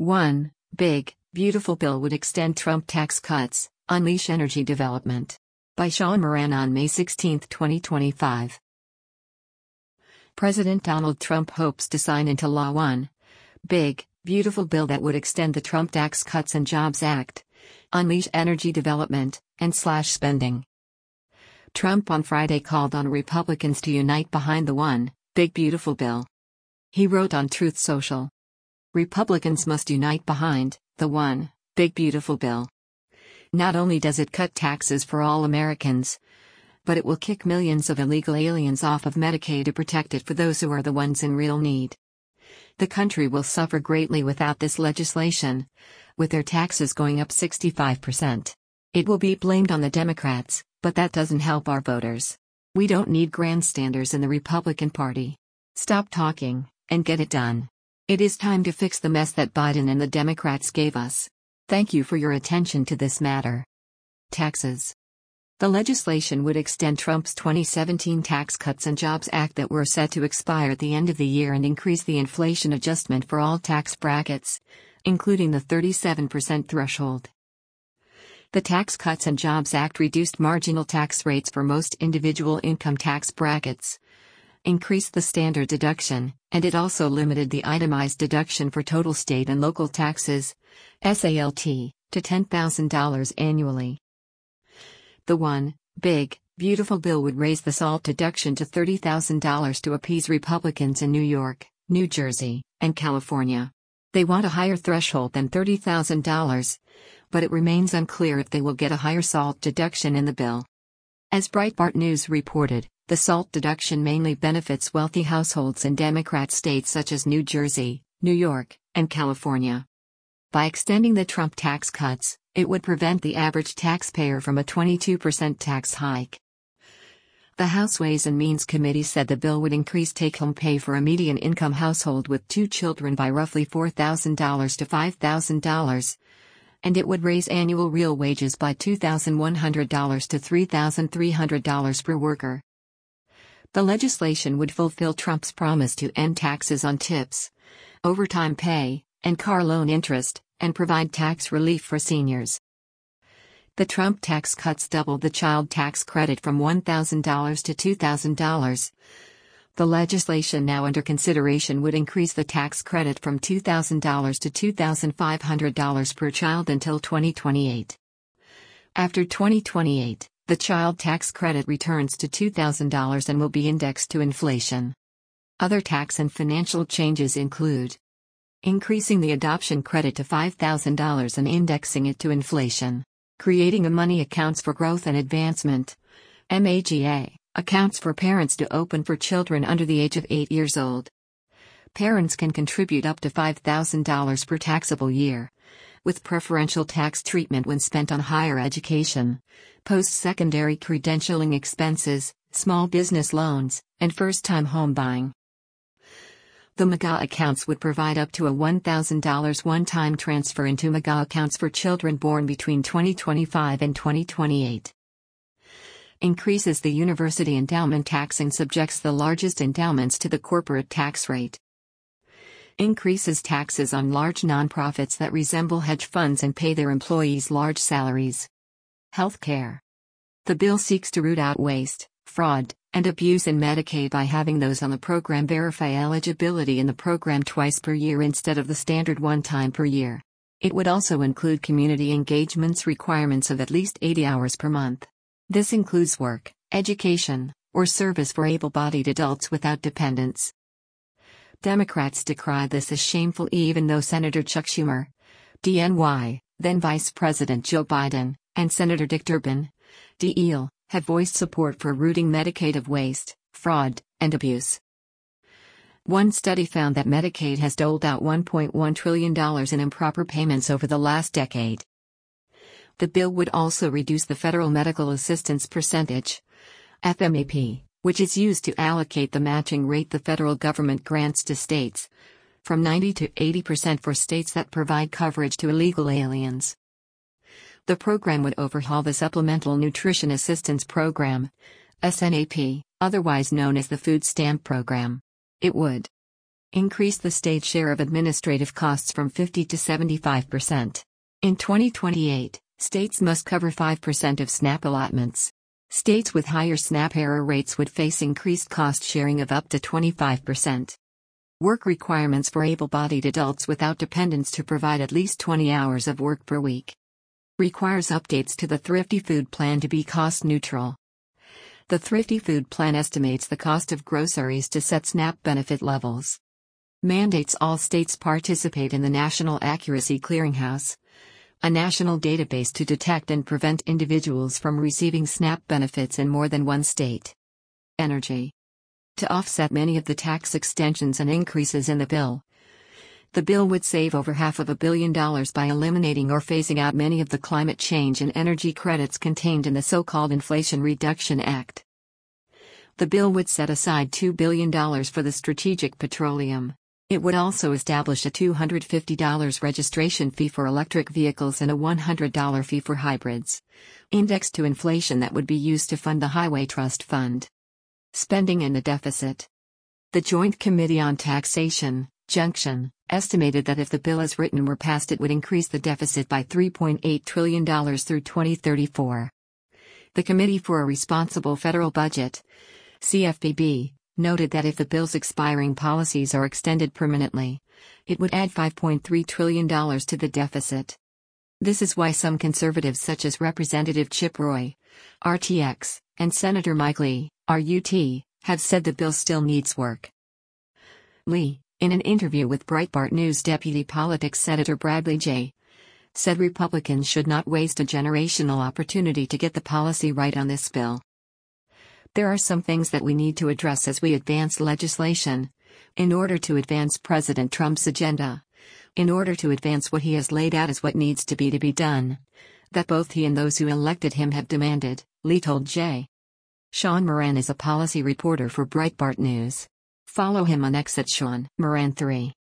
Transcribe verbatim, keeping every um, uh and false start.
one. Big, Beautiful Bill Would Extend Trump Tax Cuts, Unleash Energy Development. By Sean Moran on May sixteenth, twenty twenty-five. President Donald Trump hopes to sign into law one. Big, Beautiful Bill that would extend the Trump Tax Cuts and Jobs Act, unleash energy development, and slash spending. Trump on Friday called on Republicans to unite behind the one, Big Beautiful Bill. He wrote on Truth Social. Republicans must unite behind the one, Big Beautiful Bill. Not only does it cut taxes for all Americans, but it will kick millions of illegal aliens off of Medicaid to protect it for those who are the ones in real need. The country will suffer greatly without this legislation, with their taxes going up sixty-five percent. It will be blamed on the Democrats, but that doesn't help our voters. We don't need grandstanders in the Republican Party. Stop talking, and get it done. It is time to fix the mess that Biden and the Democrats gave us. Thank you for your attention to this matter. Taxes. The legislation would extend Trump's twenty seventeen Tax Cuts and Jobs Act that were set to expire at the end of the year and increase the inflation adjustment for all tax brackets, including the thirty-seven percent threshold. The Tax Cuts and Jobs Act reduced marginal tax rates for most individual income tax brackets, increased the standard deduction, and it also limited the itemized deduction for total state and local taxes, SALT, to ten thousand dollars annually. The one, Big, Beautiful Bill would raise the SALT deduction to thirty thousand dollars to appease Republicans in New York, New Jersey, and California. They want a higher threshold than thirty thousand dollars, but it remains unclear if they will get a higher SALT deduction in the bill. As Breitbart News reported, the SALT deduction mainly benefits wealthy households in Democrat states such as New Jersey, New York, and California. By extending the Trump tax cuts, it would prevent the average taxpayer from a twenty-two percent tax hike. The House Ways and Means Committee said the bill would increase take-home pay for a median-income household with two children by roughly four thousand dollars to five thousand dollars, and it would raise annual real wages by two thousand one hundred dollars to three thousand three hundred dollars per worker. The legislation would fulfill Trump's promise to end taxes on tips, overtime pay, and car loan interest, and provide tax relief for seniors. The Trump tax cuts doubled the child tax credit from one thousand dollars to two thousand dollars. The legislation now under consideration would increase the tax credit from two thousand dollars to two thousand five hundred dollars per child until twenty twenty-eight. After twenty twenty-eight, the child tax credit returns to two thousand dollars and will be indexed to inflation. Other tax and financial changes include increasing the adoption credit to five thousand dollars and indexing it to inflation, creating a Money Accounts for Growth and Advancement (MAGA) accounts for parents to open for children under the age of eight years old. Parents can contribute up to five thousand dollars per taxable year, with preferential tax treatment when spent on higher education, post-secondary credentialing expenses, small business loans, and first-time home buying. The MAGA accounts would provide up to a one thousand dollars one-time transfer into MAGA accounts for children born between twenty twenty-five and twenty twenty-eight. Increases the university endowment tax and subjects the largest endowments to the corporate tax rate. Increases taxes on large nonprofits that resemble hedge funds and pay their employees large salaries. Healthcare. The bill seeks to root out waste, fraud, and abuse in Medicaid by having those on the program verify eligibility in the program twice per year instead of the standard one time per year. It would also include community engagements requirements of at least eighty hours per month. This includes work, education, or service for able-bodied adults without dependents. Democrats decry this as shameful even though Senator Chuck Schumer, D N Y, then Vice President Joe Biden, and Senator Dick Durbin, D L, have voiced support for rooting Medicaid of waste, fraud, and abuse. One study found that Medicaid has doled out one point one trillion dollars in improper payments over the last decade. The bill would also reduce the federal medical assistance percentage, F M A P, which is used to allocate the matching rate the federal government grants to states, from ninety to eighty percent for states that provide coverage to illegal aliens. The program would overhaul the Supplemental Nutrition Assistance Program, S N A P, otherwise known as the Food Stamp Program. It would increased the state share of administrative costs from fifty to seventy-five percent. In twenty twenty-eight, states must cover five percent of SNAP allotments. States with higher SNAP error rates would face increased cost sharing of up to twenty-five percent. Work requirements for able-bodied adults without dependents to provide at least twenty hours of work per week. Requires updates to the Thrifty Food Plan to be cost neutral. The Thrifty Food Plan estimates the cost of groceries to set SNAP benefit levels. Mandates all states participate in the National Accuracy Clearinghouse, a national database to detect and prevent individuals from receiving SNAP benefits in more than one state. Energy. To offset many of the tax extensions and increases in the bill, the bill would save over half of a billion dollars by eliminating or phasing out many of the climate change and energy credits contained in the so-called Inflation Reduction Act. The bill would set aside two billion dollars for the Strategic Petroleum. It would also establish a two hundred fifty dollars registration fee for electric vehicles and a one hundred dollars fee for hybrids, indexed to inflation, that would be used to fund the Highway Trust Fund. Spending and the deficit. The Joint Committee on Taxation, Junction, estimated that if the bill as written were passed, it would increase the deficit by three point eight trillion dollars through twenty thirty-four. The Committee for a Responsible Federal Budget, C F P B, noted that if the bill's expiring policies are extended permanently, it would add five point three trillion dollars to the deficit. This is why some conservatives such as Representative Chip Roy, R T X, and Senator Mike Lee, R U T, have said the bill still needs work. Lee, in an interview with Breitbart News, Deputy Politics Senator Bradley J. said Republicans should not waste a generational opportunity to get the policy right on this bill. There are some things that we need to address as we advance legislation, in order to advance President Trump's agenda, in order to advance what he has laid out as what needs to be to be done, that both he and those who elected him have demanded, Lee told J. Sean Moran is a policy reporter for Breitbart News. Follow him on X at Sean Moran three.